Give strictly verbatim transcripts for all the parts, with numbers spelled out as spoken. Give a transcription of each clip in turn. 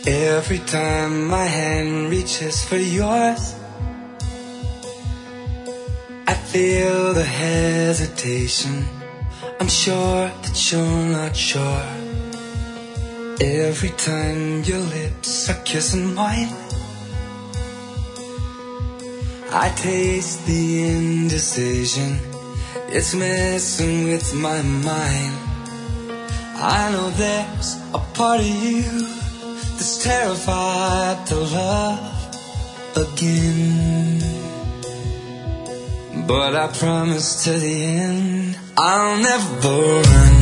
Every time my hand reaches for yours, I feel the hesitation. I'm sure that you're not sure. Every time your lips are kissing mine, I taste the indecision. It's messing with my mind. I know there's a part of you that's terrified to love again. But I promise to the end, I'll never run,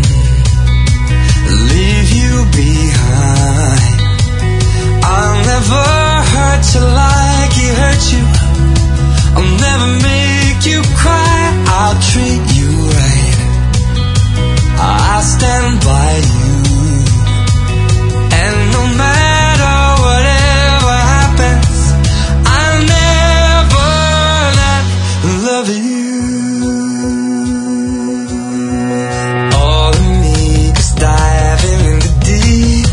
leave you behind. I'll never hurt you like he hurt you. I'll never make you cry. I'll treat you right. I'll stand by you. And no matter whatever happens, I'll never not love you. All of me is diving in the deep.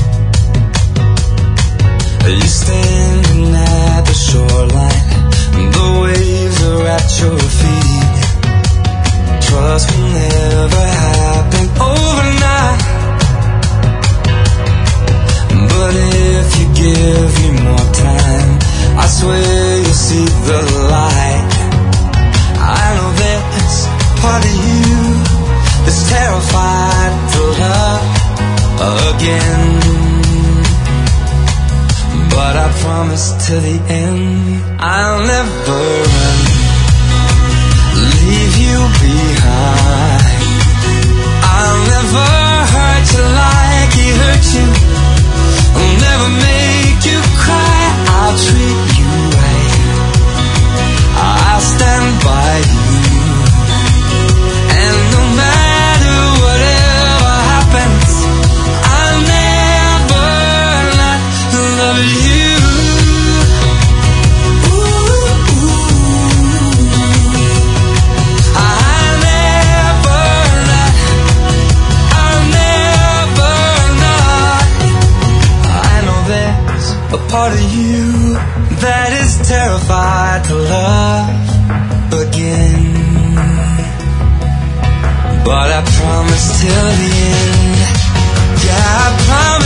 You standing at the shoreline, the waves are at your feet. Trust will never happen overnight, but if you give me more time, I swear you'll see the light. I know there's part of you that's terrified to love again, but I promise to the end, I'll never run, leave you behind. I'll never hurt you like he hurt you. I'll never make you cry. I'll treat you right. I'll stand by you. And no matter whatever happens, I'll never not love you. A part of you that is terrified to love again, but I promise till the end, yeah, I promise.